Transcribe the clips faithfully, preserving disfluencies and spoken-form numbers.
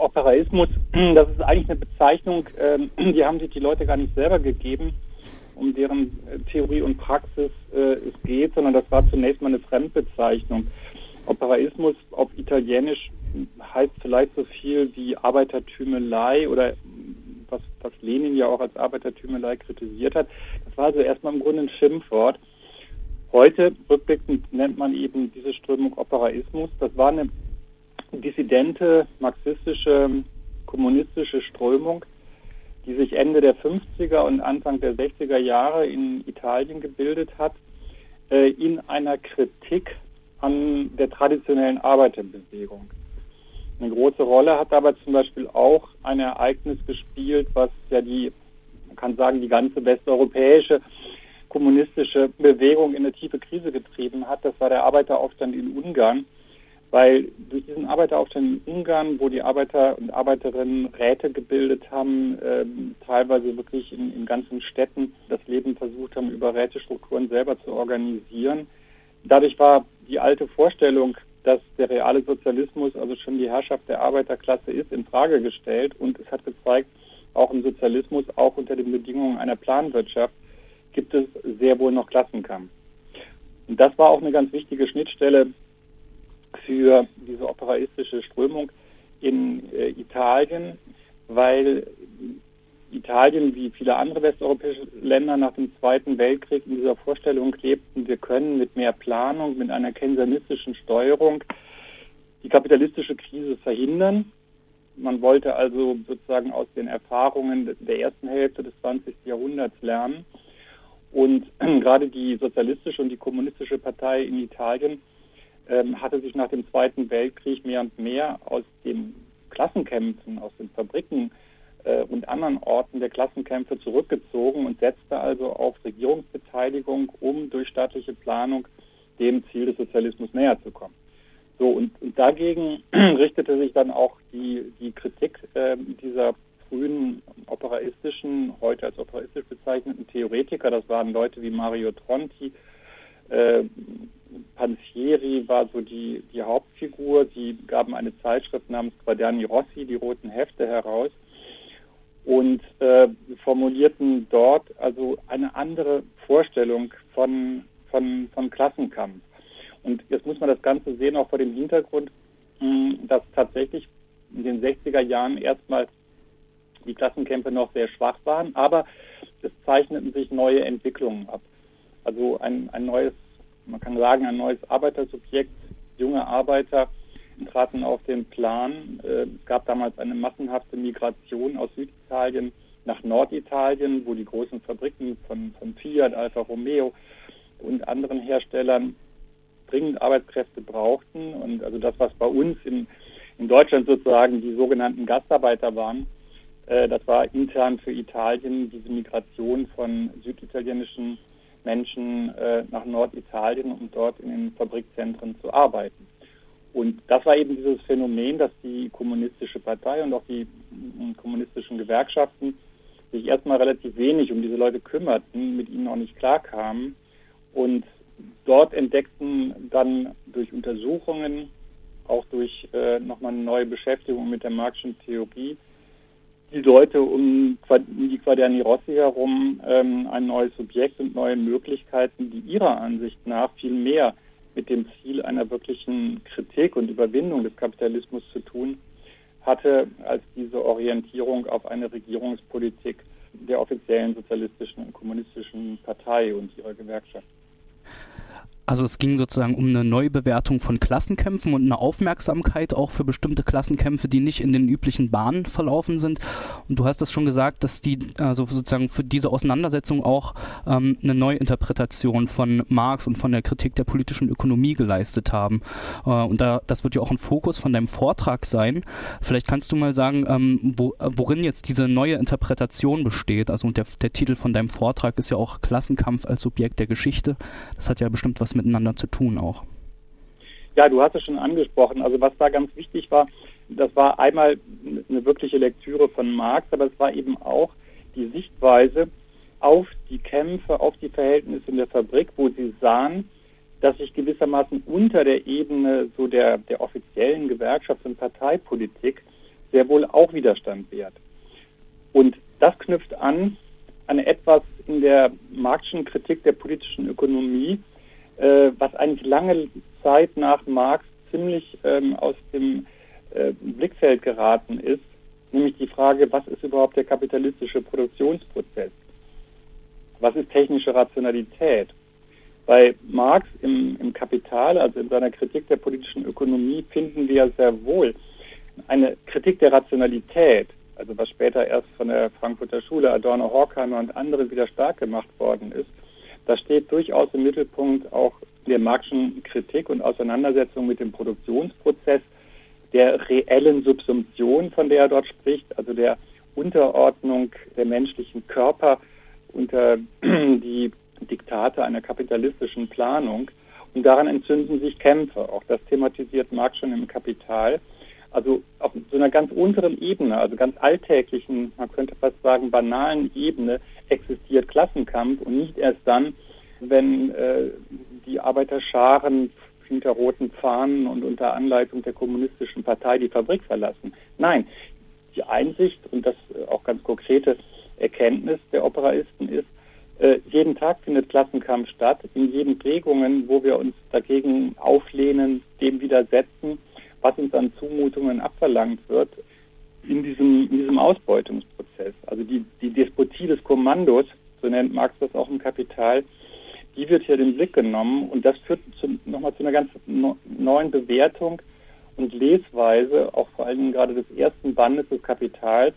Operaismus, das ist eigentlich eine Bezeichnung, die haben sich die Leute gar nicht selber gegeben, um deren Theorie und Praxis es geht, sondern das war zunächst mal eine Fremdbezeichnung. Operaismus auf Italienisch heißt vielleicht so viel wie Arbeitertümelei oder was, was Lenin ja auch als Arbeitertümelei kritisiert hat. Das war also erstmal im Grunde ein Schimpfwort. Heute, rückblickend, nennt man eben diese Strömung Operaismus. Das war eine dissidente, marxistische, kommunistische Strömung, die sich Ende der fünfziger und Anfang der sechziger Jahre in Italien gebildet hat, äh, in einer Kritik an der traditionellen Arbeiterbewegung. Eine große Rolle hat dabei zum Beispiel auch ein Ereignis gespielt, was ja die, man kann sagen, die ganze westeuropäische kommunistische Bewegung in eine tiefe Krise getrieben hat. Das war der Arbeiteraufstand in Ungarn, weil durch diesen Arbeiteraufstand in Ungarn, wo die Arbeiter und Arbeiterinnen Räte gebildet haben, äh, teilweise wirklich in, in ganzen Städten das Leben versucht haben, über Rätestrukturen selber zu organisieren. Dadurch war die alte Vorstellung, dass der reale Sozialismus, also schon die Herrschaft der Arbeiterklasse ist, in Frage gestellt. Und es hat gezeigt, auch im Sozialismus, auch unter den Bedingungen einer Planwirtschaft, gibt es sehr wohl noch Klassenkampf. Und das war auch eine ganz wichtige Schnittstelle für diese operaistische Strömung in äh, Italien, weil Italien wie viele andere westeuropäische Länder nach dem Zweiten Weltkrieg in dieser Vorstellung lebten, wir können mit mehr Planung, mit einer keynesianistischen Steuerung die kapitalistische Krise verhindern. Man wollte also sozusagen aus den Erfahrungen der ersten Hälfte des zwanzigsten Jahrhunderts lernen. Und äh, gerade die sozialistische und die kommunistische Partei in Italien ähm, hatte sich nach dem Zweiten Weltkrieg mehr und mehr aus den Klassenkämpfen, aus den Fabriken äh, und anderen Orten der Klassenkämpfe zurückgezogen und setzte also auf Regierungsbeteiligung, um durch staatliche Planung dem Ziel des Sozialismus näher zu kommen. So, und, und dagegen richtete sich dann auch die, die Kritik äh, dieser frühen operaistischen, heute als operaistisch bezeichneten Theoretiker. Das waren Leute wie Mario Tronti, äh, Pansieri war so die, die Hauptfigur. Sie gaben eine Zeitschrift namens Quaderni Rossi, die roten Hefte, heraus und äh, formulierten dort also eine andere Vorstellung von, von, von Klassenkampf. Und jetzt muss man das Ganze sehen, auch vor dem Hintergrund, mh, dass tatsächlich in den sechziger Jahren erstmal die Klassenkämpfe noch sehr schwach waren, aber es zeichneten sich neue Entwicklungen ab. Also ein, ein neues, man kann sagen, ein neues Arbeitersubjekt, junge Arbeiter traten auf den Plan. Es gab damals eine massenhafte Migration aus Süditalien nach Norditalien, wo die großen Fabriken von, von Fiat, Alfa Romeo und anderen Herstellern dringend Arbeitskräfte brauchten. Und also das, was bei uns in, in Deutschland sozusagen die sogenannten Gastarbeiter waren, äh, das war intern für Italien diese Migration von süditalienischen Menschen äh, nach Norditalien, um dort in den Fabrikzentren zu arbeiten. Und das war eben dieses Phänomen, dass die kommunistische Partei und auch die äh, kommunistischen Gewerkschaften sich erstmal relativ wenig um diese Leute kümmerten, mit ihnen auch nicht klarkamen. Und dort entdeckten dann durch Untersuchungen, auch durch äh, nochmal eine neue Beschäftigung mit der Marxischen Theorie, die Leute um, um die Quaderni Rossi herum ähm, ein neues Subjekt und neue Möglichkeiten, die ihrer Ansicht nach viel mehr mit dem Ziel einer wirklichen Kritik und Überwindung des Kapitalismus zu tun hatte, als diese Orientierung auf eine Regierungspolitik der offiziellen sozialistischen und kommunistischen Partei und ihrer Gewerkschaft. Also es ging sozusagen um eine Neubewertung von Klassenkämpfen und eine Aufmerksamkeit auch für bestimmte Klassenkämpfe, die nicht in den üblichen Bahnen verlaufen sind. Und du hast es schon gesagt, dass die also sozusagen für diese Auseinandersetzung auch ähm, eine Neuinterpretation von Marx und von der Kritik der politischen Ökonomie geleistet haben. Äh, und da, das wird ja auch ein Fokus von deinem Vortrag sein. Vielleicht kannst du mal sagen, ähm, wo, worin jetzt diese neue Interpretation besteht. Also und der, der Titel von deinem Vortrag ist ja auch Klassenkampf als Subjekt der Geschichte. Das hat ja bestimmt was miteinander zu tun auch. Ja, du hast es schon angesprochen. Also was da ganz wichtig war, das war einmal eine wirkliche Lektüre von Marx, aber es war eben auch die Sichtweise auf die Kämpfe, auf die Verhältnisse in der Fabrik, wo sie sahen, dass sich gewissermaßen unter der Ebene so der, der offiziellen Gewerkschafts- und Parteipolitik sehr wohl auch Widerstand wert. Und das knüpft an an etwas in der Marxischen Kritik der politischen Ökonomie, äh, was eigentlich lange Zeit nach Marx ziemlich ähm, aus dem äh, Blickfeld geraten ist, nämlich die Frage, was ist überhaupt der kapitalistische Produktionsprozess? Was ist technische Rationalität? Bei Marx im, im Kapital, also in seiner Kritik der politischen Ökonomie, finden wir sehr wohl eine Kritik der Rationalität, also was später erst von der Frankfurter Schule, Adorno, Horkheimer und anderen wieder stark gemacht worden ist. Das steht durchaus im Mittelpunkt auch der Marxischen Kritik und Auseinandersetzung mit dem Produktionsprozess, der reellen Subsumption, von der er dort spricht, also der Unterordnung der menschlichen Körper unter die Diktate einer kapitalistischen Planung. Und daran entzünden sich Kämpfe. Auch das thematisiert Marx schon im Kapital. Also auf so einer ganz unteren Ebene, also ganz alltäglichen, man könnte fast sagen banalen Ebene, existiert Klassenkampf und nicht erst dann, wenn äh, die Arbeiterscharen hinter roten Fahnen und unter Anleitung der kommunistischen Partei die Fabrik verlassen. Nein, die Einsicht und das äh, auch ganz konkrete Erkenntnis der Operaisten ist, äh, jeden Tag findet Klassenkampf statt, in jeden Prägungen, wo wir uns dagegen auflehnen, dem widersetzen, was uns an Zumutungen abverlangt wird, in diesem, in diesem Ausbeutungsprozess. Also die, die Despotie des Kommandos, so nennt Marx das auch im Kapital, die wird hier in den Blick genommen und das führt zu, nochmal zu einer ganz no, neuen Bewertung und Lesweise, auch vor allem gerade des ersten Bandes des Kapitals,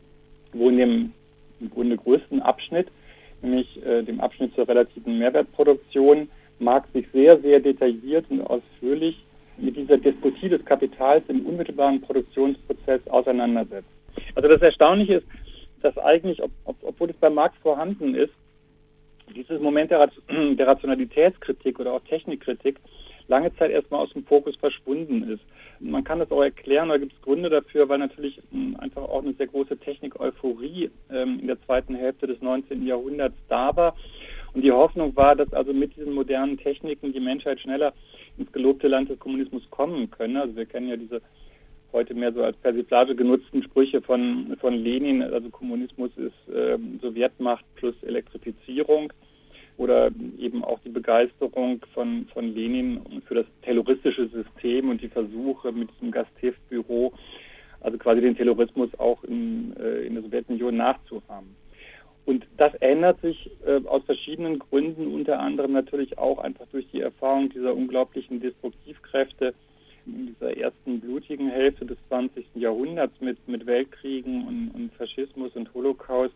wo in dem im Grunde größten Abschnitt, nämlich äh, dem Abschnitt zur relativen Mehrwertproduktion, Marx sich sehr, sehr detailliert und ausführlich mit dieser Despotie des Kapitals im unmittelbaren Produktionsprozess auseinandersetzt. Also das Erstaunliche ist, dass eigentlich, ob, ob, obwohl es bei Marx vorhanden ist, dieses Moment der, der Rationalitätskritik oder auch Technikkritik lange Zeit erstmal aus dem Fokus verschwunden ist. Man kann das auch erklären, da gibt es Gründe dafür, weil natürlich mh, einfach auch eine sehr große Technik-Euphorie ähm, in der zweiten Hälfte des neunzehnten Jahrhunderts da war. Und die Hoffnung war, dass also mit diesen modernen Techniken die Menschheit schneller ins gelobte Land des Kommunismus kommen könne. Also wir kennen ja diese heute mehr so als Persiflage genutzten Sprüche von, von Lenin, also Kommunismus ist äh, Sowjetmacht plus Elektrifizierung. Oder eben auch die Begeisterung von, von Lenin für das terroristische System und die Versuche mit diesem Gasthilfsbüro, also quasi den Terrorismus auch in, äh, in der Sowjetunion nachzuahmen. Und das ändert sich äh, aus verschiedenen Gründen, unter anderem natürlich auch einfach durch die Erfahrung dieser unglaublichen Destruktivkräfte in dieser ersten blutigen Hälfte des zwanzigsten Jahrhunderts mit, mit Weltkriegen und, und Faschismus und Holocaust.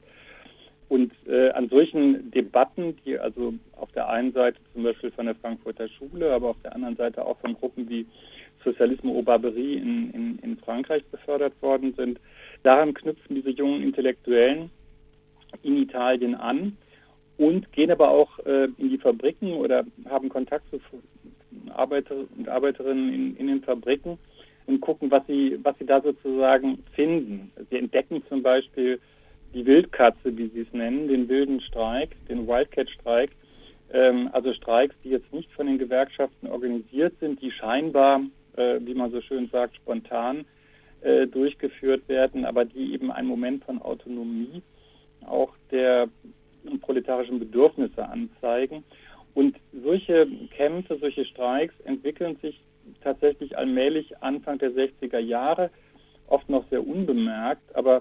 Und äh, an solchen Debatten, die also auf der einen Seite zum Beispiel von der Frankfurter Schule, aber auf der anderen Seite auch von Gruppen wie Socialisme au Barbarie in, in, in Frankreich befördert worden sind, daran knüpfen diese jungen Intellektuellen in Italien an und gehen aber auch äh, in die Fabriken oder haben Kontakt zu Arbeiter und Arbeiterinnen in, in den Fabriken und gucken, was sie, was sie da sozusagen finden. Sie entdecken zum Beispiel die Wildkatze, wie sie es nennen, den wilden Streik, den Wildcat-Streik, ähm, also Streiks, die jetzt nicht von den Gewerkschaften organisiert sind, die scheinbar, äh, wie man so schön sagt, spontan äh, durchgeführt werden, aber die eben einen Moment von Autonomie auch der proletarischen Bedürfnisse anzeigen. Und solche Kämpfe, solche Streiks entwickeln sich tatsächlich allmählich Anfang der sechziger Jahre, oft noch sehr unbemerkt, aber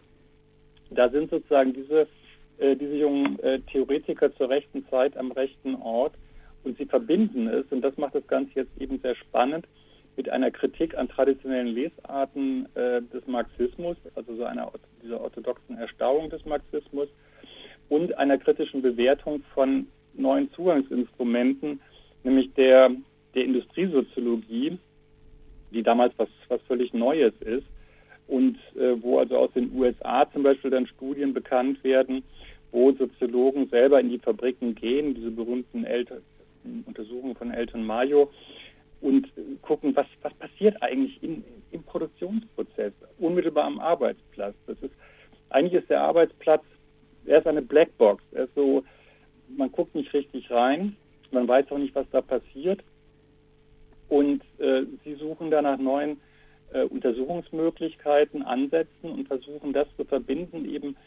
da sind sozusagen diese, äh, diese jungen äh, Theoretiker zur rechten Zeit am rechten Ort und sie verbinden es, und das macht das Ganze jetzt eben sehr spannend, mit einer Kritik an traditionellen Lesarten äh, des Marxismus, also so einer dieser orthodoxen Erstarrung des Marxismus und einer kritischen Bewertung von neuen Zugangsinstrumenten, nämlich der, der Industriesoziologie, die damals was, was völlig Neues ist. Und äh, wo also aus den U S A zum Beispiel dann Studien bekannt werden, wo Soziologen selber in die Fabriken gehen, diese berühmten Eltern, Untersuchungen von Elton Mayo, und äh, gucken, was, was passiert eigentlich in, im Produktionsprozess, unmittelbar am Arbeitsplatz. Das ist, eigentlich ist der Arbeitsplatz, er ist eine Blackbox, er ist so, man guckt nicht richtig rein, man weiß auch nicht, was da passiert, und äh, sie suchen da nach neuen äh, Untersuchungsmöglichkeiten ansetzen und versuchen, das zu verbinden eben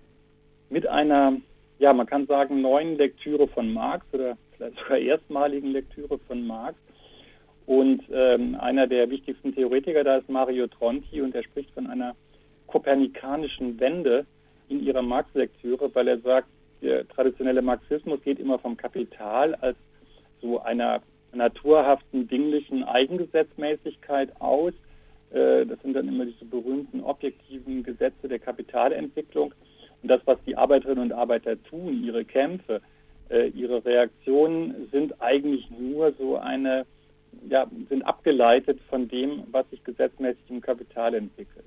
mit einer, ja, man kann sagen, neuen Lektüre von Marx oder vielleicht sogar erstmaligen Lektüre von Marx. Und ähm, einer der wichtigsten Theoretiker da ist Mario Tronti, und er spricht von einer kopernikanischen Wende in ihrer Marx-Lektüre, weil er sagt, der traditionelle Marxismus geht immer vom Kapital als so einer naturhaften, dinglichen Eigengesetzmäßigkeit aus. Äh, das sind dann immer diese berühmten objektiven Gesetze der Kapitalentwicklung. Und das, was die Arbeiterinnen und Arbeiter tun, ihre Kämpfe, äh, ihre Reaktionen, sind eigentlich nur so eine, ja, sind abgeleitet von dem, was sich gesetzmäßig im Kapital entwickelt.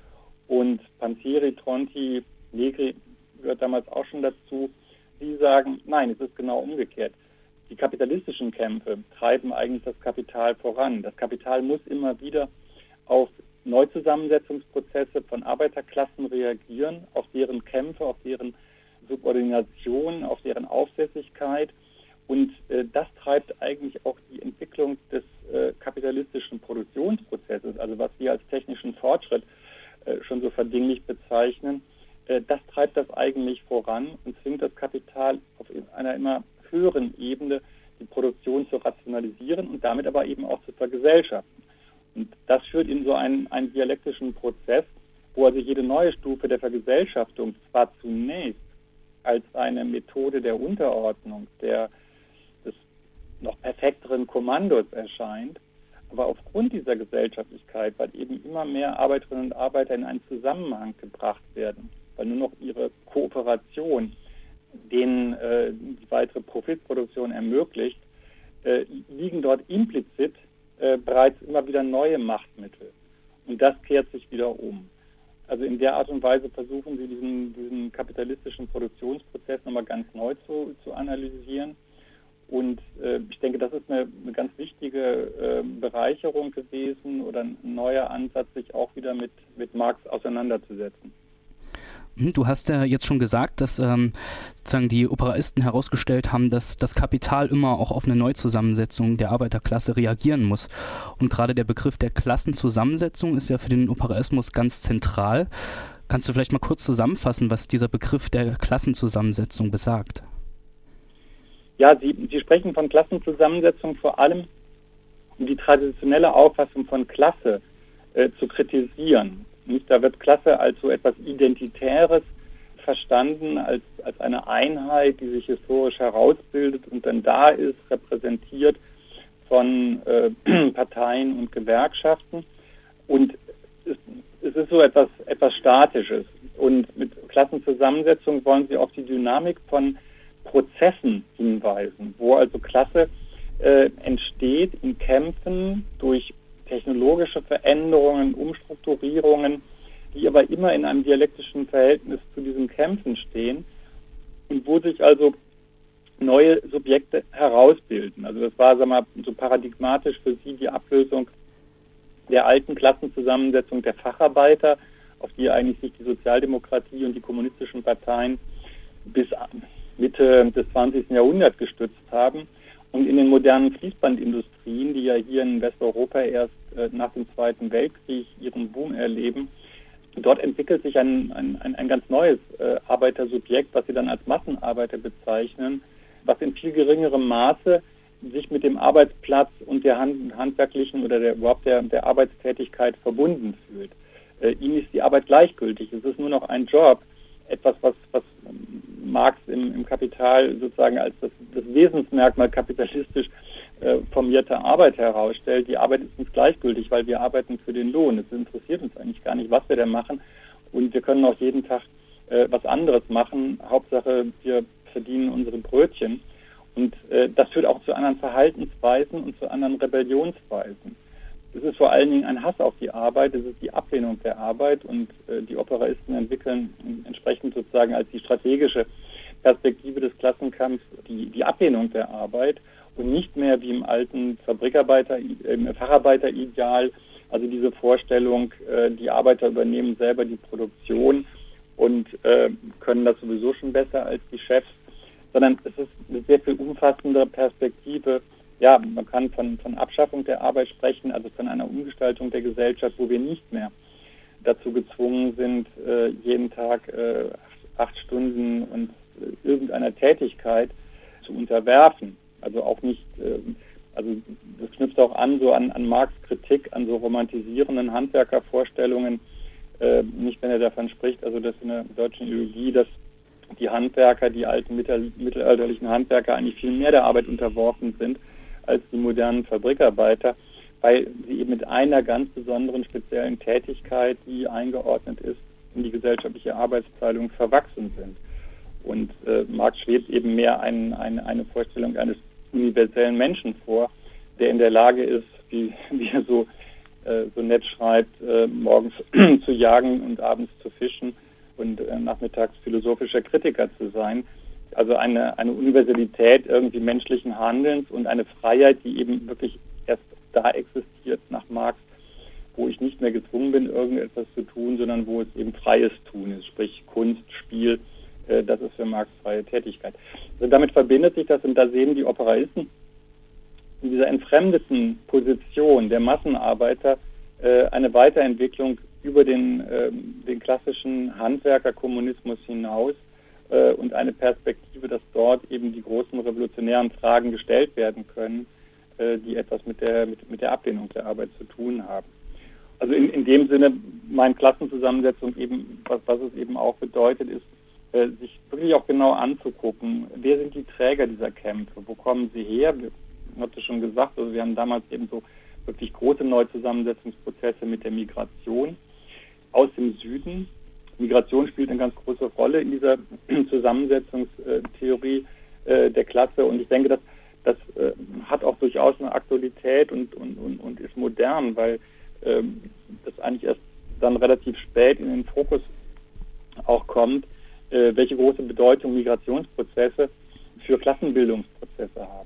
Und Pansieri, Tronti, Negri gehört damals auch schon dazu. Sie sagen, nein, es ist genau umgekehrt. Die kapitalistischen Kämpfe treiben eigentlich das Kapital voran. Das Kapital muss immer wieder auf Neuzusammensetzungsprozesse von Arbeiterklassen reagieren, auf deren Kämpfe, auf deren Subordination, auf deren Aufsässigkeit. Und äh, das treibt eigentlich auch die Entwicklung des äh, kapitalistischen Produktionsprozesses, also was wir als technischen Fortschritt äh, schon so verdinglich bezeichnen. Äh, das treibt das eigentlich voran und zwingt das Kapital auf einer immer höheren Ebene die Produktion zu rationalisieren und damit aber eben auch zu vergesellschaften. Und das führt in so einen, einen dialektischen Prozess, wo also jede neue Stufe der Vergesellschaftung zwar zunächst als eine Methode der Unterordnung, der, des noch perfekteren Kommandos erscheint, aber aufgrund dieser Gesellschaftlichkeit, weil eben immer mehr Arbeiterinnen und Arbeiter in einen Zusammenhang gebracht werden, weil nur noch ihre Kooperation denen äh, die weitere Profitproduktion ermöglicht, äh, liegen dort implizit äh, bereits immer wieder neue Machtmittel. Und das kehrt sich wieder um. Also in der Art und Weise versuchen sie diesen, diesen kapitalistischen Produktionsprozess nochmal ganz neu zu, zu analysieren. Und äh, ich denke, das ist eine, eine ganz wichtige äh, Bereicherung gewesen oder ein neuer Ansatz, sich auch wieder mit, mit Marx auseinanderzusetzen. Du hast ja jetzt schon gesagt, dass ähm, sozusagen die Operaisten herausgestellt haben, dass das Kapital immer auch auf eine Neuzusammensetzung der Arbeiterklasse reagieren muss. Und gerade der Begriff der Klassenzusammensetzung ist ja für den Operaismus ganz zentral. Kannst du vielleicht mal kurz zusammenfassen, was dieser Begriff der Klassenzusammensetzung besagt? Ja, Sie, Sie sprechen von Klassenzusammensetzung vor allem, um die traditionelle Auffassung von Klasse äh, zu kritisieren. Nicht, da wird Klasse als so etwas Identitäres verstanden, als, als eine Einheit, die sich historisch herausbildet und dann da ist, repräsentiert von äh, Parteien und Gewerkschaften. Und es, es ist so etwas, etwas Statisches. Und mit Klassenzusammensetzung wollen Sie auf die Dynamik von Prozessen hinweisen, wo also Klasse äh, entsteht in Kämpfen durch technologische Veränderungen, Umstrukturierungen, die aber immer in einem dialektischen Verhältnis zu diesen Kämpfen stehen und wo sich also neue Subjekte herausbilden. Also das war, sagen wir mal, so paradigmatisch für Sie die Ablösung der alten Klassenzusammensetzung der Facharbeiter, auf die eigentlich sich die Sozialdemokratie und die kommunistischen Parteien bis Mitte des zwanzigsten Jahrhunderts gestützt haben. Und in den modernen Fließbandindustrien, die ja hier in Westeuropa erst äh, nach dem Zweiten Weltkrieg ihren Boom erleben, dort entwickelt sich ein, ein, ein ganz neues äh, Arbeitersubjekt, was sie dann als Massenarbeiter bezeichnen, was in viel geringerem Maße sich mit dem Arbeitsplatz und der hand, handwerklichen oder der, überhaupt der, der Arbeitstätigkeit verbunden fühlt. Äh, ihnen ist die Arbeit gleichgültig. Es ist nur noch ein Job, etwas, was, was Marx im, im Kapital sozusagen als das, das Wesensmerkmal kapitalistisch äh, formierte Arbeit herausstellt. Die Arbeit ist uns gleichgültig, weil wir arbeiten für den Lohn. Es interessiert uns eigentlich gar nicht, was wir da machen. Und wir können auch jeden Tag äh, was anderes machen. Hauptsache, wir verdienen unsere Brötchen. Und äh, das führt auch zu anderen Verhaltensweisen und zu anderen Rebellionsweisen. Es ist vor allen Dingen ein Hass auf die Arbeit, es ist die Ablehnung der Arbeit und äh, die Operaisten entwickeln entsprechend sozusagen als die strategische Perspektive des Klassenkampfs die, die Ablehnung der Arbeit und nicht mehr wie im alten Fabrikarbeiter, im Facharbeiter-Ideal, also diese Vorstellung, äh, die Arbeiter übernehmen selber die Produktion und äh, können das sowieso schon besser als die Chefs, sondern es ist eine sehr viel umfassendere Perspektive ja, man kann von, von Abschaffung der Arbeit sprechen, also von einer Umgestaltung der Gesellschaft, wo wir nicht mehr dazu gezwungen sind, äh, jeden Tag äh, acht Stunden und äh, irgendeiner Tätigkeit zu unterwerfen. Also auch nicht, äh, also das knüpft auch an so an, an Marx' Kritik, an so romantisierenden Handwerkervorstellungen, äh, nicht wenn er davon spricht, also das in der deutschen Ideologie, dass die Handwerker, die alten mittel, mittelalterlichen Handwerker eigentlich viel mehr der Arbeit unterworfen sind als die modernen Fabrikarbeiter, weil sie eben mit einer ganz besonderen speziellen Tätigkeit, die eingeordnet ist in die gesellschaftliche Arbeitsteilung, verwachsen sind. Und äh, Marx schwebt eben mehr ein, ein, eine Vorstellung eines universellen Menschen vor, der in der Lage ist, wie, wie er so, äh, so nett schreibt, äh, morgens zu jagen und abends zu fischen und äh, nachmittags philosophischer Kritiker zu sein. Also eine, eine Universalität irgendwie menschlichen Handelns und eine Freiheit, die eben wirklich erst da existiert nach Marx, wo ich nicht mehr gezwungen bin, irgendetwas zu tun, sondern wo es eben freies Tun ist, sprich Kunst, Spiel, äh, das ist für Marx freie Tätigkeit. Also damit verbindet sich das, und da sehen die Operaisten in dieser entfremdeten Position der Massenarbeiter äh, eine Weiterentwicklung über den, äh, den klassischen Handwerkerkommunismus hinaus äh, und eine Perspektive, dass dort eben die großen revolutionären Fragen gestellt werden können, äh, die etwas mit der, mit, mit der Ablehnung der Arbeit zu tun haben. Also in, in dem Sinne, meine Klassenzusammensetzung eben, was, was es eben auch bedeutet, ist, äh, sich wirklich auch genau anzugucken, wer sind die Träger dieser Kämpfe, wo kommen sie her? Ich hatte schon gesagt, also wir haben damals eben so wirklich große Neuzusammensetzungsprozesse mit der Migration aus dem Süden. Migration spielt eine ganz große Rolle in dieser Zusammensetzungstheorie äh, der Klasse, und ich denke, dass das äh, hat auch durchaus eine Aktualität und, und, und, und ist modern, weil ähm, das eigentlich erst dann relativ spät in den Fokus auch kommt, äh, welche große Bedeutung Migrationsprozesse für Klassenbildungsprozesse haben.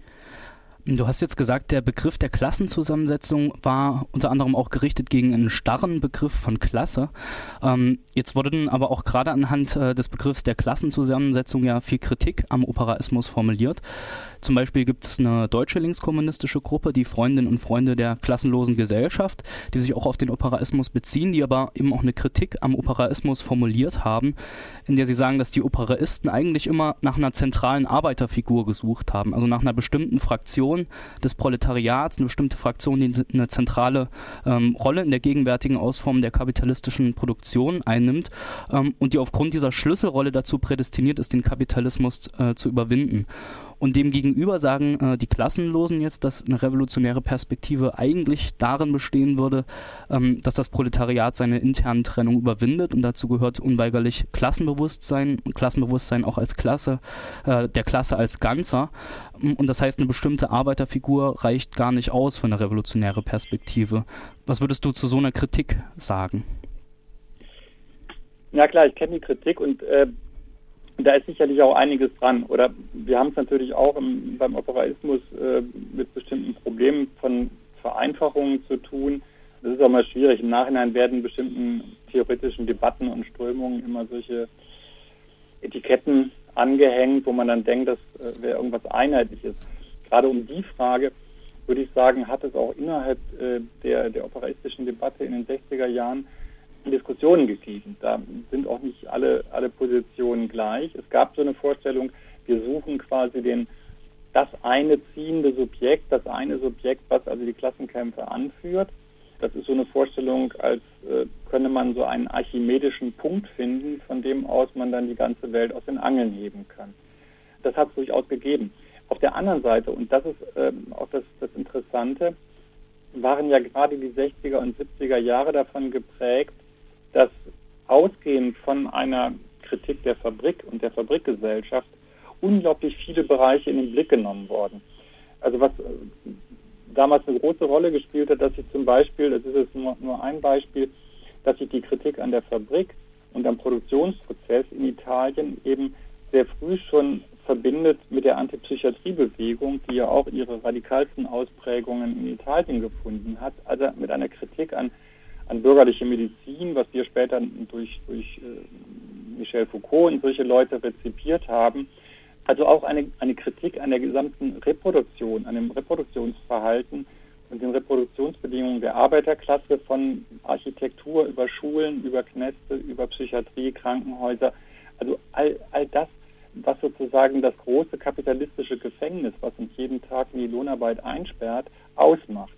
Du hast jetzt gesagt, der Begriff der Klassenzusammensetzung war unter anderem auch gerichtet gegen einen starren Begriff von Klasse. Ähm, jetzt wurde dann aber auch gerade anhand äh, des Begriffs der Klassenzusammensetzung ja viel Kritik am Operaismus formuliert. Zum Beispiel gibt es eine deutsche linkskommunistische Gruppe, die Freundinnen und Freunde der klassenlosen Gesellschaft, die sich auch auf den Operaismus beziehen, die aber eben auch eine Kritik am Operaismus formuliert haben, in der sie sagen, dass die Operaisten eigentlich immer nach einer zentralen Arbeiterfigur gesucht haben, also nach einer bestimmten Fraktion des Proletariats, eine bestimmte Fraktion, die eine zentrale ähm, Rolle in der gegenwärtigen Ausformung der kapitalistischen Produktion einnimmt ähm, und die aufgrund dieser Schlüsselrolle dazu prädestiniert ist, den Kapitalismus äh, zu überwinden. Und demgegenüber sagen äh, die Klassenlosen jetzt, dass eine revolutionäre Perspektive eigentlich darin bestehen würde, ähm, dass das Proletariat seine internen Trennung überwindet, und dazu gehört unweigerlich Klassenbewusstsein, Klassenbewusstsein auch als Klasse, äh, der Klasse als Ganzer. Und das heißt, eine bestimmte Arbeiterfigur reicht gar nicht aus für eine revolutionäre Perspektive. Was würdest du zu so einer Kritik sagen? Ja klar, ich kenne die Kritik, und äh, da ist sicherlich auch einiges dran. Oder wir haben es natürlich auch im, beim Operaismus äh, mit bestimmten Problemen von Vereinfachungen zu tun. Das ist auch mal schwierig. Im Nachhinein werden bestimmten theoretischen Debatten und Strömungen immer solche Etiketten angehängt, wo man dann denkt, das äh, wäre irgendwas Einheitliches. Gerade um die Frage, würde ich sagen, hat es auch innerhalb äh, der, der operaistischen Debatte in den sechziger Jahren Diskussionen gegeben. Da sind auch nicht alle, alle Positionen gleich. Es gab so eine Vorstellung, wir suchen quasi den, das eine ziehende Subjekt, das eine Subjekt, was also die Klassenkämpfe anführt. Das ist so eine Vorstellung, als äh, könne man so einen archimedischen Punkt finden, von dem aus man dann die ganze Welt aus den Angeln heben kann. Das hat es durchaus gegeben. Auf der anderen Seite, und das ist äh, auch das, das Interessante, waren ja gerade die sechziger und siebziger Jahre davon geprägt, dass ausgehend von einer Kritik der Fabrik und der Fabrikgesellschaft unglaublich viele Bereiche in den Blick genommen wurden. Also was äh, damals eine große Rolle gespielt hat, dass sich zum Beispiel, das ist jetzt nur, nur ein Beispiel, dass sich die Kritik an der Fabrik und am Produktionsprozess in Italien eben sehr früh schon verbindet mit der Antipsychiatriebewegung, die ja auch ihre radikalsten Ausprägungen in Italien gefunden hat, also mit einer Kritik an an bürgerliche Medizin, was wir später durch, durch äh, Michel Foucault und solche Leute rezipiert haben, Also auch eine, eine Kritik an der gesamten Reproduktion, an dem Reproduktionsverhalten und den Reproduktionsbedingungen der Arbeiterklasse, von Architektur über Schulen, über Kneste, über Psychiatrie, Krankenhäuser. Also all, all das, was sozusagen das große kapitalistische Gefängnis, was uns jeden Tag in die Lohnarbeit einsperrt, ausmacht.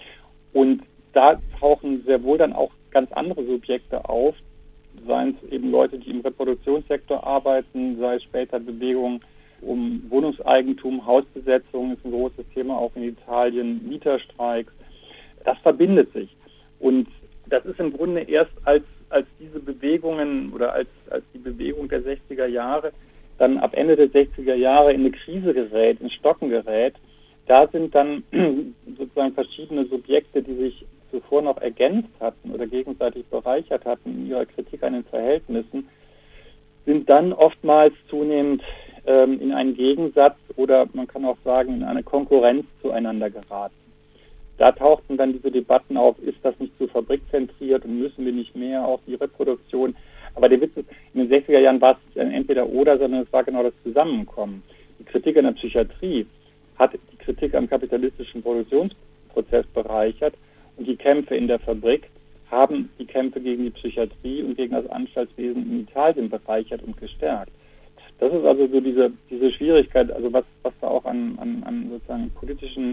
Und da tauchen sehr wohl dann auch ganz andere Subjekte auf, seien es eben Leute, die im Reproduktionssektor arbeiten, sei es später Bewegungen um Wohnungseigentum, Hausbesetzung ist ein großes Thema, auch in Italien, Mieterstreiks. Das verbindet sich. Und das ist im Grunde erst als, als diese Bewegungen oder als, als die Bewegung der sechziger Jahre dann ab Ende der sechziger Jahre in eine Krise gerät, ins Stocken gerät. Da sind dann sozusagen verschiedene Subjekte, die sich zuvor noch ergänzt hatten oder gegenseitig bereichert hatten in ihrer Kritik an den Verhältnissen, sind dann oftmals zunehmend ähm, in einen Gegensatz oder man kann auch sagen in eine Konkurrenz zueinander geraten. Da tauchten dann diese Debatten auf, ist das nicht zu fabrikzentriert und müssen wir nicht mehr auf die Reproduktion? Aber der Witz ist, in den sechziger Jahren war es nicht ein Entweder-Oder, sondern es war genau das Zusammenkommen. Die Kritik an der Psychiatrie hat die Kritik am kapitalistischen Produktionsprozess bereichert und die Kämpfe in der Fabrik haben die Kämpfe gegen die Psychiatrie und gegen das Anstaltswesen in Italien bereichert und gestärkt. Das ist also so diese, diese Schwierigkeit, also was, was da auch an, an, an sozusagen politischen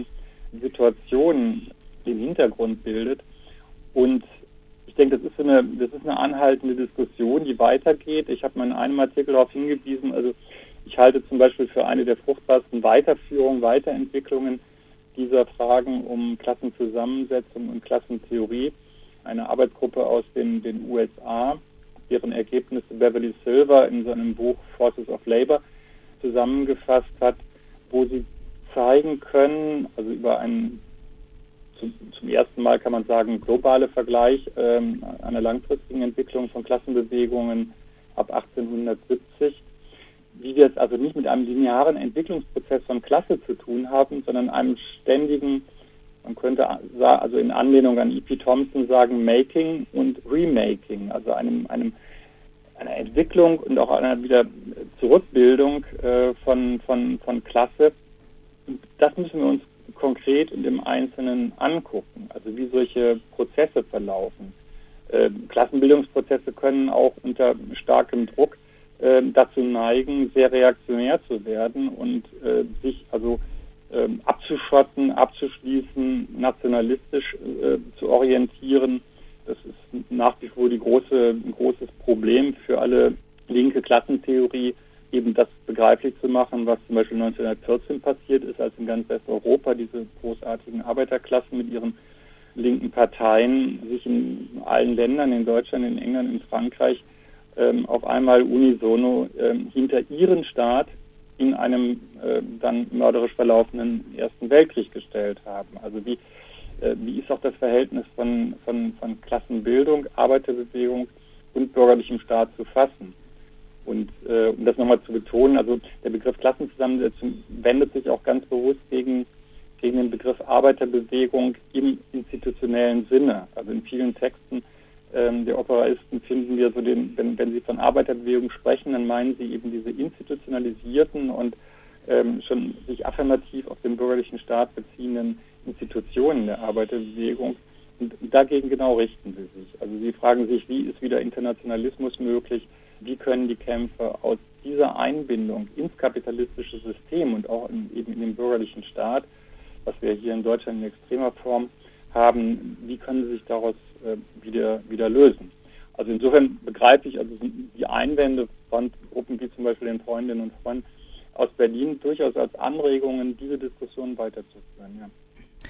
Situationen den Hintergrund bildet. Und ich denke, das ist, eine, das ist eine anhaltende Diskussion, die weitergeht. Ich habe mal in einem Artikel darauf hingewiesen, also ich halte zum Beispiel für eine der fruchtbarsten Weiterführungen, Weiterentwicklungen dieser Fragen um Klassenzusammensetzung und Klassentheorie eine Arbeitsgruppe aus den, den U S A, deren Ergebnisse Beverly Silver in seinem Buch Forces of Labor zusammengefasst hat, wo sie zeigen können, also über einen zum, zum ersten Mal kann man sagen, globale Vergleich ähm, einer langfristigen Entwicklung von Klassenbewegungen ab achtzehnhundertsiebzig, wie wir es also nicht mit einem linearen Entwicklungsprozess von Klasse zu tun haben, sondern einem ständigen, man könnte also in Anlehnung an E P Thompson sagen, Making und Remaking, also einem, einem einer Entwicklung und auch einer wieder Zurückbildung äh, von, von, von Klasse. Und das müssen wir uns konkret und im Einzelnen angucken, also wie solche Prozesse verlaufen. Äh, Klassenbildungsprozesse können auch unter starkem Druck äh, dazu neigen, sehr reaktionär zu werden und äh, sich also äh, abzuschotten, abzuschließen, nationalistisch äh, zu orientieren. Das ist nach wie vor die große, ein großes Problem für alle linke Klassentheorie, eben das begreiflich zu machen, was zum Beispiel neunzehnhundertvierzehn passiert ist, als in ganz Westeuropa diese großartigen Arbeiterklassen mit ihren linken Parteien sich in allen Ländern, in Deutschland, in England, in Frankreich, ähm, auf einmal unisono ähm, hinter ihren Staat in einem äh, dann mörderisch verlaufenden Ersten Weltkrieg gestellt haben. Also wie, äh, wie ist auch das Verhältnis von, von, von Klassenbildung, Arbeiterbewegung und bürgerlichem Staat zu fassen? Und äh, um das nochmal zu betonen, also der Begriff Klassenzusammensetzung wendet sich auch ganz bewusst gegen, gegen den Begriff Arbeiterbewegung im institutionellen Sinne. Also in vielen Texten ähm, der Operaisten finden wir so den, wenn, wenn sie von Arbeiterbewegung sprechen, dann meinen sie eben diese institutionalisierten und ähm, schon sich affirmativ auf den bürgerlichen Staat beziehenden Institutionen der Arbeiterbewegung. Und dagegen genau richten sie sich. Also sie fragen sich, wie ist wieder Internationalismus möglich? Wie können die Kämpfe aus dieser Einbindung ins kapitalistische System und auch in, eben in den bürgerlichen Staat, was wir hier in Deutschland in extremer Form haben, wie können sie sich daraus äh, wieder, wieder lösen? Also insofern begreife ich also die Einwände von Gruppen wie zum Beispiel den Freundinnen und Freunden aus Berlin durchaus als Anregungen, diese Diskussion weiterzuführen. Ja.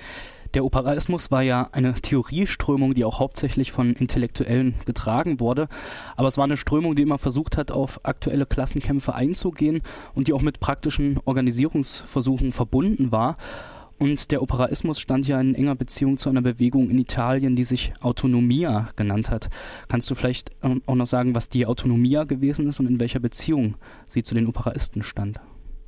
Der Operaismus war ja eine Theorieströmung, die auch hauptsächlich von Intellektuellen getragen wurde. Aber es war eine Strömung, die immer versucht hat, auf aktuelle Klassenkämpfe einzugehen und die auch mit praktischen Organisierungsversuchen verbunden war. Und der Operaismus stand ja in enger Beziehung zu einer Bewegung in Italien, die sich Autonomia genannt hat. Kannst du vielleicht auch noch sagen, was die Autonomia gewesen ist und in welcher Beziehung sie zu den Operaisten stand?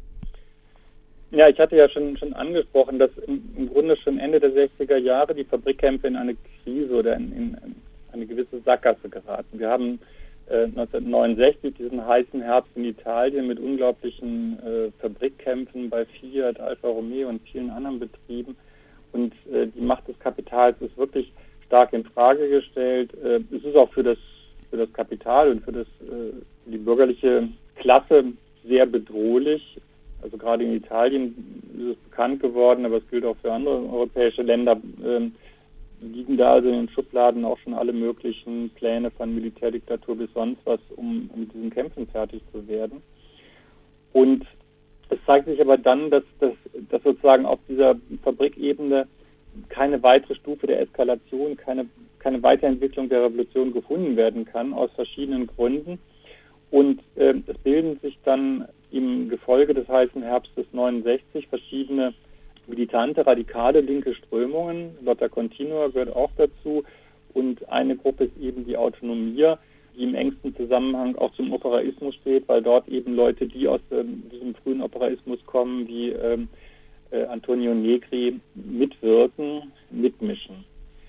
Ja, ich hatte ja schon, schon angesprochen, dass im, im Grunde schon Ende der sechziger Jahre die Fabrikkämpfe in eine Krise oder in, in eine gewisse Sackgasse geraten. Wir haben äh, neunzehnhundertneunundsechzig, diesen heißen Herbst in Italien mit unglaublichen äh, Fabrikkämpfen bei Fiat, Alfa Romeo und vielen anderen Betrieben. Und äh, die Macht des Kapitals ist wirklich stark in Frage gestellt. Äh, es ist auch für das, für das Kapital und für, das, äh, für die bürgerliche Klasse sehr bedrohlich. Also gerade in Italien ist es bekannt geworden, aber es gilt auch für andere europäische Länder. Ähm, liegen da also in den Schubladen auch schon alle möglichen Pläne von Militärdiktatur bis sonst was, um, um mit diesen Kämpfen fertig zu werden. Und es zeigt sich aber dann, dass, dass, dass sozusagen auf dieser Fabrikebene keine weitere Stufe der Eskalation, keine, keine Weiterentwicklung der Revolution gefunden werden kann, aus verschiedenen Gründen. Und äh, es bilden sich dann im Gefolge des heißen Herbstes neunundsechzig verschiedene militante, radikale linke Strömungen. Lotta Continua gehört auch dazu. Und eine Gruppe ist eben die Autonomia, die im engsten Zusammenhang auch zum Operaismus steht, weil dort eben Leute, die aus ähm, diesem frühen Operaismus kommen, wie ähm, äh, Antonio Negri, mitwirken, mitmischen.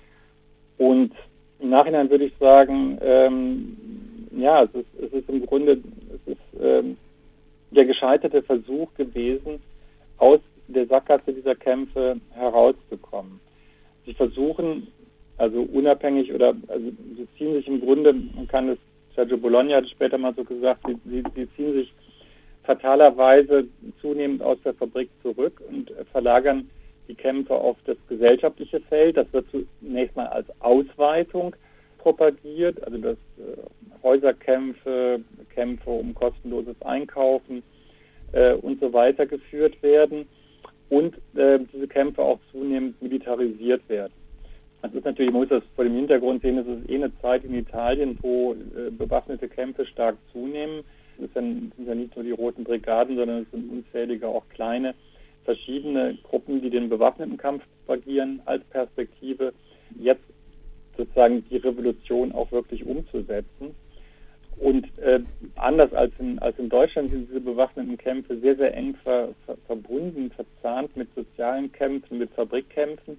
Und im Nachhinein würde ich sagen, ähm, ja, es ist, es ist im Grunde es ist, ähm, der gescheiterte Versuch gewesen, aus der Sackgasse dieser Kämpfe herauszukommen. Sie versuchen, also unabhängig oder also sie ziehen sich im Grunde, man kann es, Sergio Bologna hat es später mal so gesagt, sie, sie, sie ziehen sich fatalerweise zunehmend aus der Fabrik zurück und verlagern die Kämpfe auf das gesellschaftliche Feld. Das wird zunächst mal als Ausweitung propagiert, also dass äh, Häuserkämpfe, Kämpfe um kostenloses Einkaufen äh, und so weiter geführt werden und äh, diese Kämpfe auch zunehmend militarisiert werden. Das ist natürlich, man muss das vor dem Hintergrund sehen, es ist eh eine Zeit in Italien, wo äh, bewaffnete Kämpfe stark zunehmen. Es sind ja nicht nur die Roten Brigaden, sondern es sind unzählige auch kleine, verschiedene Gruppen, die den bewaffneten Kampf propagieren als Perspektive, jetzt sozusagen die Revolution auch wirklich umzusetzen. Und äh, anders als in, als in Deutschland sind diese bewaffneten Kämpfe sehr, sehr eng ver, ver, verbunden, verzahnt mit sozialen Kämpfen, mit Fabrikkämpfen.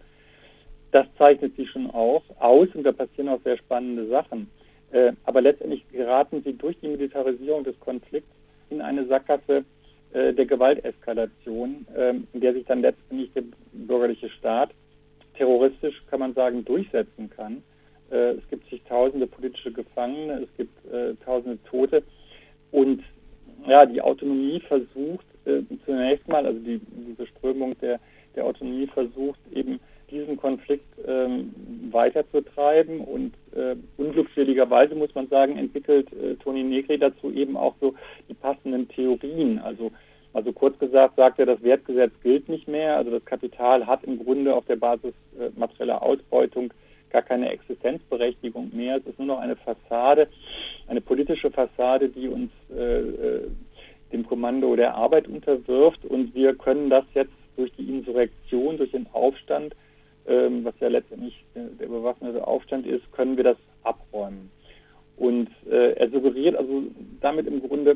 Das zeichnet sie schon auch aus und da passieren auch sehr spannende Sachen. Äh, aber letztendlich geraten sie durch die Militarisierung des Konflikts in eine Sackgasse äh, der Gewalteskalation, äh, in der sich dann letztendlich der bürgerliche Staat terroristisch, kann man sagen, durchsetzen kann. Äh, es gibt zigtausende politische Gefangene, es gibt äh, tausende Tote und ja, die Autonomie versucht äh, zunächst mal, also die, diese Strömung der, der Autonomie versucht eben diesen Konflikt ähm, weiterzutreiben und äh, unglückseligerweise, muss man sagen, entwickelt äh, Toni Negri dazu eben auch so die passenden Theorien. Also, also kurz gesagt sagt er, das Wertgesetz gilt nicht mehr, also das Kapital hat im Grunde auf der Basis äh, materieller Ausbeutung gar keine Existenzberechtigung mehr. Es ist nur noch eine Fassade, eine politische Fassade, die uns äh, äh, dem Kommando der Arbeit unterwirft und wir können das jetzt durch die Insurrektion, durch den Aufstand, ähm, was ja letztendlich der, der bewaffnete Aufstand ist, können wir das abräumen. Und äh, er suggeriert also damit im Grunde,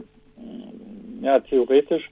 ja, theoretisch,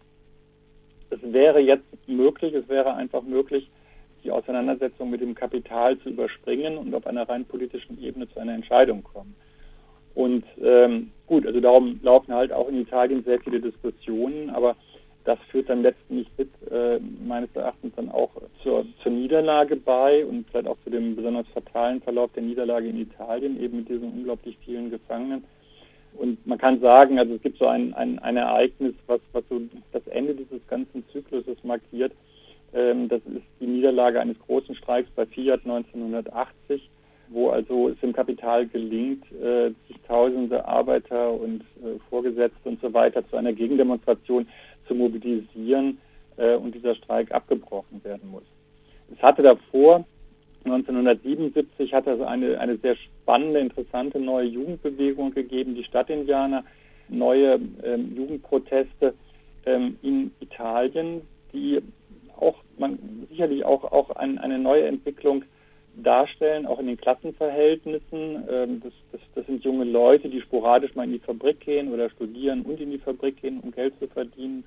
es wäre jetzt möglich, es wäre einfach möglich, die Auseinandersetzung mit dem Kapital zu überspringen und auf einer rein politischen Ebene zu einer Entscheidung kommen. Und ähm, gut, also darum laufen halt auch in Italien sehr viele Diskussionen, aber das führt dann letztendlich mit, äh, meines Erachtens dann auch zur, zur Niederlage bei und vielleicht auch zu dem besonders fatalen Verlauf der Niederlage in Italien, eben mit diesen unglaublich vielen Gefangenen. Und man kann sagen, also es gibt so ein, ein, ein Ereignis, was, was so das Ende dieses ganzen Zykluses markiert. Ähm, das ist die Niederlage eines großen Streiks bei Fiat neunzehnhundertachtzig, wo also es dem Kapital gelingt, äh, zigtausende Arbeiter und äh, Vorgesetzte und so weiter zu einer Gegendemonstration zu mobilisieren äh, und dieser Streik abgebrochen werden muss. Es hatte davor, neunzehnhundertsiebenundsiebzig, hat es eine, eine sehr spannende, interessante neue Jugendbewegung gegeben, die Stadtindianer, neue ähm, Jugendproteste ähm, in Italien, die auch man sicherlich auch, auch ein, eine neue Entwicklung darstellen, auch in den Klassenverhältnissen. Ähm, das, das, das sind junge Leute, die sporadisch mal in die Fabrik gehen oder studieren und in die Fabrik gehen, um Geld zu verdienen.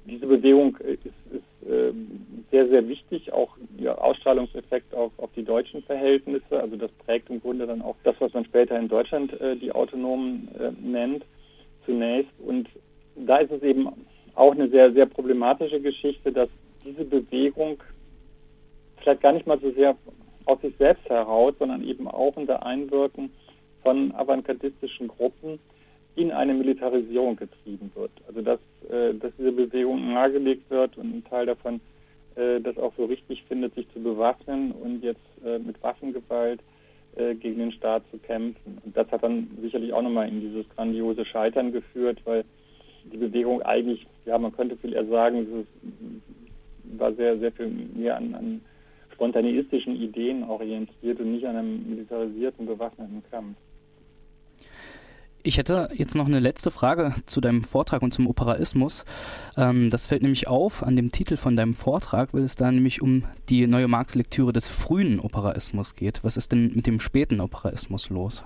diese Bewegung ist, ist äh, sehr, sehr wichtig, auch ihr Ausstrahlungseffekt auf, auf die deutschen Verhältnisse. Also das prägt im Grunde dann auch das, was man später in Deutschland äh, die Autonomen äh, nennt, zunächst. Und da ist es eben auch eine sehr, sehr problematische Geschichte, dass diese Bewegung vielleicht gar nicht mal so sehr aus sich selbst heraus, sondern eben auch unter Einwirken von avantgardistischen Gruppen in eine Militarisierung getrieben wird. Also dass, äh, dass diese Bewegung nahegelegt wird und ein Teil davon äh, das auch so richtig findet, sich zu bewaffnen und jetzt äh, mit Waffengewalt äh, gegen den Staat zu kämpfen. Und das hat dann sicherlich auch nochmal in dieses grandiose Scheitern geführt, weil die Bewegung eigentlich, ja, man könnte viel eher sagen, es ist, war sehr, sehr viel mehr an, an spontaneistischen Ideen orientiert und nicht an einem militarisierten, bewaffneten Kampf. Ich hätte jetzt noch eine letzte Frage zu deinem Vortrag und zum Operaismus. Ähm, das fällt nämlich auf an dem Titel von deinem Vortrag, weil es da nämlich um die neue Marx-Lektüre des frühen Operaismus geht. Was ist denn mit dem späten Operaismus los?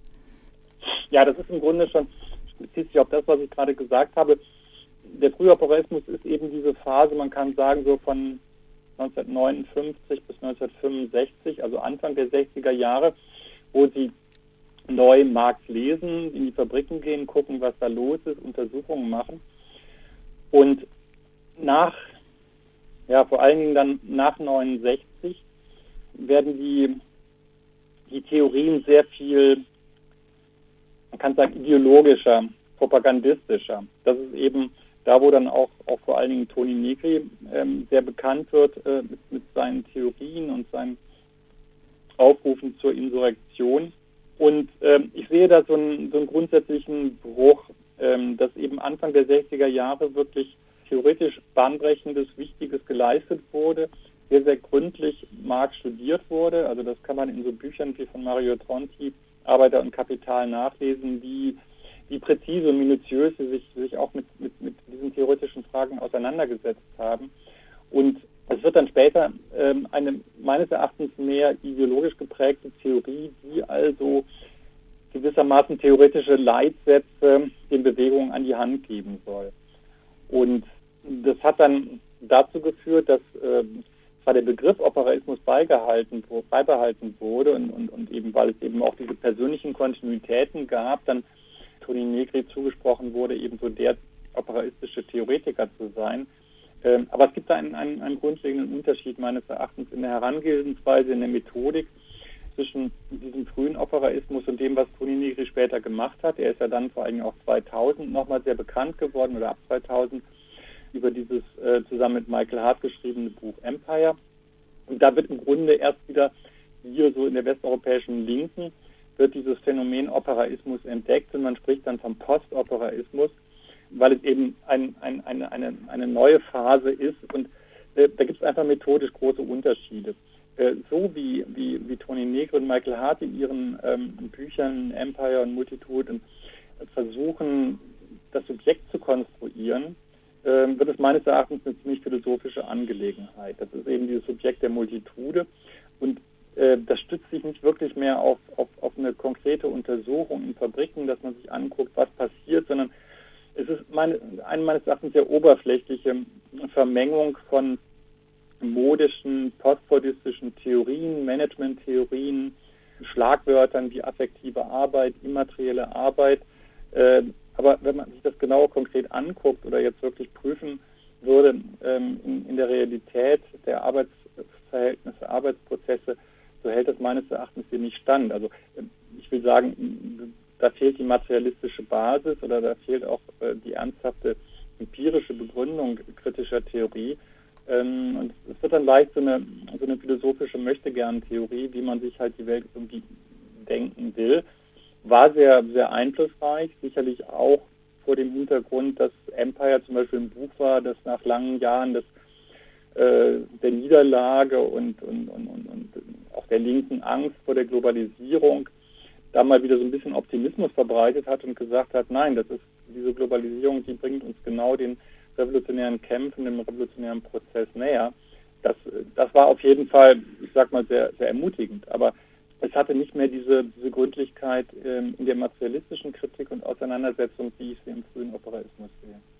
Ja, das ist im Grunde schon, bezieht sich auf das, was ich gerade gesagt habe. Der frühe Operaismus ist eben diese Phase, man kann sagen, so von neunzehnhundertneunundfünfzig bis neunzehnhundertfünfundsechzig, also Anfang der sechziger Jahre, wo sie neu Marx lesen, in die Fabriken gehen, gucken, was da los ist, Untersuchungen machen. Und nach, ja, vor allen Dingen dann nach neunundsechzig werden die, die Theorien sehr viel, man kann sagen, ideologischer, propagandistischer. Das ist eben da, wo dann auch, auch vor allen Dingen Toni Negri ähm, sehr bekannt wird äh, mit, mit seinen Theorien und seinen Aufrufen zur Insurrektion. Und ähm, ich sehe da so einen, so einen grundsätzlichen Bruch, ähm, dass eben Anfang der sechziger Jahre wirklich theoretisch bahnbrechendes, Wichtiges geleistet wurde, sehr, sehr gründlich Marx studiert wurde. Also das kann man in so Büchern wie von Mario Tronti, Arbeiter und Kapital, nachlesen, wie, wie präzise und minutiös sie sich, sich auch mit, mit, mit diesen theoretischen Fragen auseinandergesetzt haben. Und es wird dann später ähm, eine meines Erachtens mehr ideologisch geprägte Theorie, die also gewissermaßen theoretische Leitsätze den Bewegungen an die Hand geben soll. Und das hat dann dazu geführt, dass äh, zwar der Begriff Operaismus beigehalten, beibehalten wurde und, und, und eben, weil es eben auch diese persönlichen Kontinuitäten gab, dann Toni Negri zugesprochen wurde, eben so der operaistische Theoretiker zu sein. Aber es gibt da einen, einen, einen grundlegenden Unterschied meines Erachtens in der Herangehensweise, in der Methodik zwischen diesem frühen Operaismus und dem, was Toni Negri später gemacht hat. Er ist ja dann vor allem auch zweitausend nochmal sehr bekannt geworden oder ab zweitausend über dieses äh, zusammen mit Michael Hart geschriebene Buch Empire. Und da wird im Grunde erst wieder hier so in der westeuropäischen Linken wird dieses Phänomen Operaismus entdeckt und man spricht dann vom Postoperaismus, weil es eben ein, ein, eine, eine, eine neue Phase ist und äh, da gibt es einfach methodisch große Unterschiede. Äh, so wie, wie, wie Toni Negri und Michael Hart in ihren ähm, Büchern Empire und Multitude und, äh, versuchen, das Subjekt zu konstruieren, äh, wird es meines Erachtens eine ziemlich philosophische Angelegenheit. Das ist eben dieses Subjekt der Multitude und äh, das stützt sich nicht wirklich mehr auf, auf, auf eine konkrete Untersuchung in Fabriken, dass man sich anguckt, was passiert, sondern es ist meine, eine meines Erachtens sehr oberflächliche Vermengung von modischen, postfordistischen Theorien, Managementtheorien, Schlagwörtern wie affektive Arbeit, immaterielle Arbeit. Äh, aber wenn man sich das genau konkret anguckt oder jetzt wirklich prüfen würde, ähm, in, in der Realität der Arbeitsverhältnisse, Arbeitsprozesse, so hält das meines Erachtens hier nicht stand. Also ich will sagen, da fehlt die materialistische Basis oder da fehlt auch äh, die ernsthafte empirische Begründung kritischer Theorie. Ähm, und es wird dann leicht so eine, so eine philosophische Möchtegern-Theorie, wie man sich halt die Welt irgendwie denken will. War sehr, sehr einflussreich, sicherlich auch vor dem Hintergrund, dass Empire zum Beispiel ein Buch war, das nach langen Jahren des, äh, der Niederlage und, und, und, und, und auch der linken Angst vor der Globalisierung da mal wieder so ein bisschen Optimismus verbreitet hat und gesagt hat, nein, das ist diese Globalisierung, die bringt uns genau den revolutionären Kämpfen, dem revolutionären Prozess näher. Das, das war auf jeden Fall, ich sag mal, sehr, sehr ermutigend. Aber es hatte nicht mehr diese, diese Gründlichkeit ähm, in der materialistischen Kritik und Auseinandersetzung, wie ich sie im frühen Operaismus sehe.